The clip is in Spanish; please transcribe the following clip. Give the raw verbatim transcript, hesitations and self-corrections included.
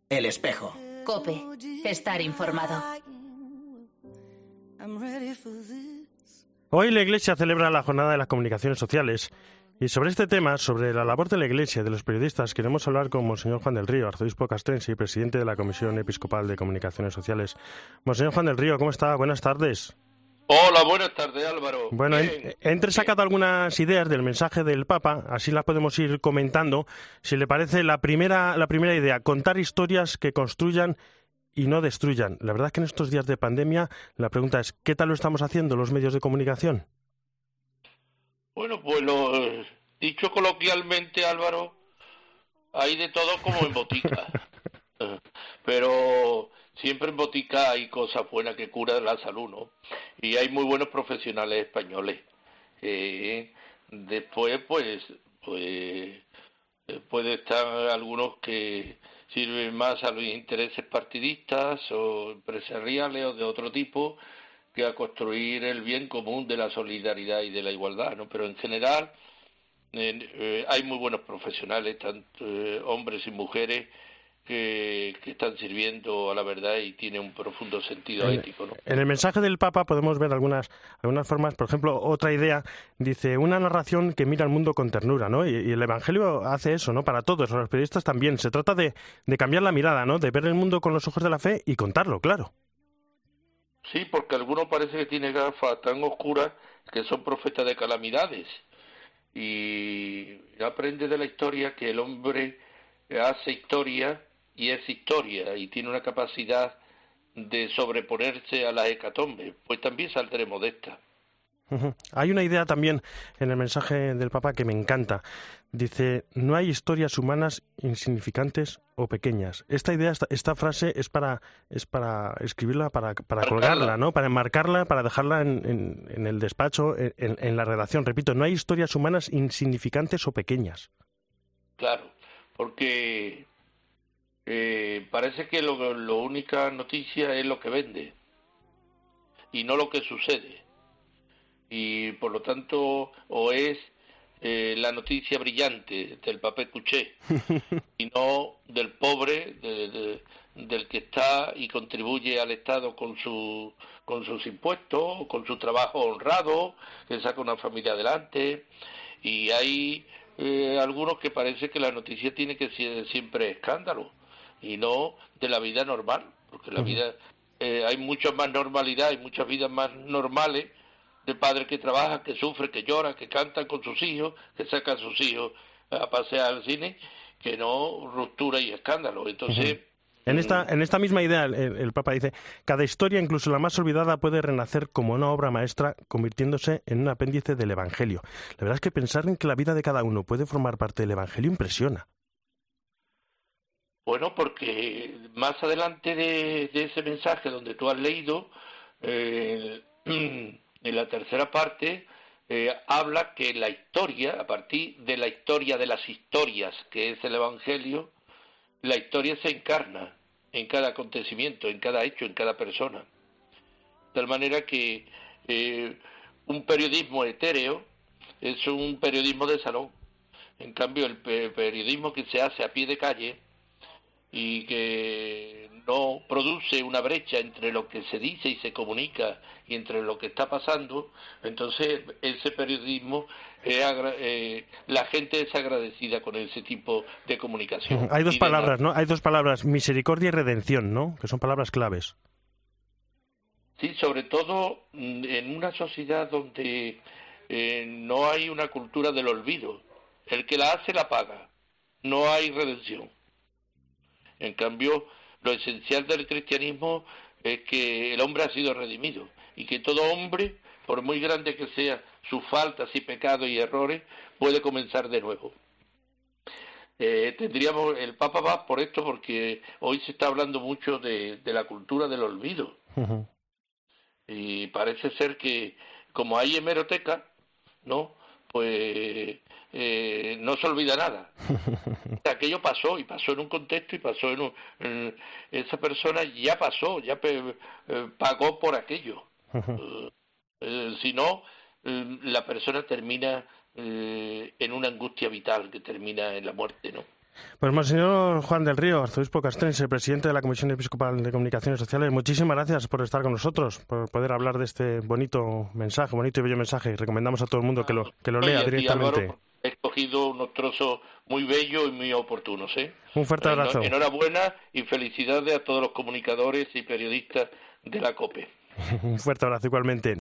El Espejo. COPE. Estar informado. Hoy la Iglesia celebra la Jornada de las Comunicaciones Sociales. Y sobre este tema, sobre la labor de la Iglesia y de los periodistas, queremos hablar con Monseñor Juan del Río, arzobispo castrense y presidente de la Comisión Episcopal de Comunicaciones Sociales. Monseñor Juan del Río, ¿cómo está? Buenas tardes. Hola, buenas tardes, Álvaro. Bueno, Bien, he entresacado algunas ideas del mensaje del Papa, así las podemos ir comentando. Si le parece, la primera, la primera idea, contar historias que construyan y no destruyan. La verdad es que en estos días de pandemia, la pregunta es, ¿qué tal lo estamos haciendo los medios de comunicación? Bueno, pues lo dicho coloquialmente, Álvaro, hay de todo como en botica. Pero siempre en botica hay cosas buenas que curan la salud, ¿no? Y hay muy buenos profesionales españoles. Eh, después, pues, pues puede estar algunos que sirven más a los intereses partidistas o empresariales o de otro tipo que a construir el bien común de la solidaridad y de la igualdad, ¿no? Pero en general eh, eh, hay muy buenos profesionales, tanto eh, hombres y mujeres, Que, que están sirviendo a la verdad y tiene un profundo sentido en, ético, ¿no? En el mensaje del Papa podemos ver algunas algunas formas. Por ejemplo, otra idea dice una narración que mira al mundo con ternura, ¿no? Y, y el Evangelio hace eso, ¿no? Para todos, los periodistas también. Se trata de, de cambiar la mirada, ¿no? De ver el mundo con los ojos de la fe y contarlo, claro. Sí, porque algunos parece que tienen gafas tan oscuras que son profetas de calamidades y aprende de la historia que el hombre hace historia y es historia y tiene una capacidad de sobreponerse a las hecatombes, pues también saldremos de esta. Uh-huh. Hay una idea también en el mensaje del Papa que me encanta. Dice, no hay historias humanas insignificantes o pequeñas. Esta idea, esta, esta frase es para es para escribirla, para, para colgarla, ¿no? Para enmarcarla, para dejarla en, en, en el despacho, en, en la redacción. Repito, no hay historias humanas insignificantes o pequeñas. Claro, porque Eh, parece que lo, lo única noticia es lo que vende y no lo que sucede, y por lo tanto o es eh, la noticia brillante del papel cuché y no del pobre, de, de, del que está y contribuye al Estado con su con sus impuestos, con su trabajo honrado, que saca una familia adelante. Y hay eh, algunos que parece que la noticia tiene que ser siempre escándalo y no de la vida normal, porque la vida eh, hay mucha más normalidad, hay muchas vidas más normales de padres que trabajan, que sufren, que lloran, que cantan con sus hijos, que sacan a sus hijos a pasear al cine, que no ruptura y escándalo. Entonces, uh-huh. En esta, en esta misma idea, el, el Papa dice, cada historia, incluso la más olvidada, puede renacer como una obra maestra, convirtiéndose en un apéndice del Evangelio. La verdad es que pensar en que la vida de cada uno puede formar parte del Evangelio impresiona. Bueno, porque más adelante de, de ese mensaje donde tú has leído, eh, en la tercera parte, eh, habla que la historia, a partir de la historia de las historias, que es el Evangelio, la historia se encarna en cada acontecimiento, en cada hecho, en cada persona. De tal manera que eh, un periodismo etéreo es un periodismo de salón. En cambio, el pe- periodismo que se hace a pie de calle y que no produce una brecha entre lo que se dice y se comunica y entre lo que está pasando, entonces ese periodismo, eh, agra- eh, la gente es agradecida con ese tipo de comunicación. Hay dos Y de palabras, na- ¿no? Hay dos palabras, misericordia y redención, ¿no? Que son palabras claves. Sí, sobre todo mm, en una sociedad donde eh, no hay una cultura del olvido. El que la hace la paga. No hay redención. En cambio, lo esencial del cristianismo es que el hombre ha sido redimido y que todo hombre, por muy grande que sea sus faltas y pecados y errores, puede comenzar de nuevo. Eh, tendríamos, el Papa va por esto porque hoy se está hablando mucho de, de la cultura del olvido. Uh-huh. Y parece ser que, como hay hemeroteca, ¿no? Pues eh, no se olvida nada. Aquello pasó, y pasó en un contexto, y pasó en un... En, esa persona ya pasó, ya pe, eh, pagó por aquello. Uh, eh, si no, eh, la persona termina eh, en una angustia vital, que termina en la muerte, ¿no? Pues Monseñor Juan del Río, arzobispo castrense, presidente de la Comisión Episcopal de Comunicaciones Sociales, muchísimas gracias por estar con nosotros, por poder hablar de este bonito mensaje, bonito y bello mensaje. Recomendamos a todo el mundo que lo, que lo lea directamente. Álvaro, he escogido unos trozos muy bellos y muy oportunos, ¿eh? Un fuerte abrazo. Enhorabuena y felicidades a todos los comunicadores y periodistas de la COPE. Un fuerte abrazo igualmente.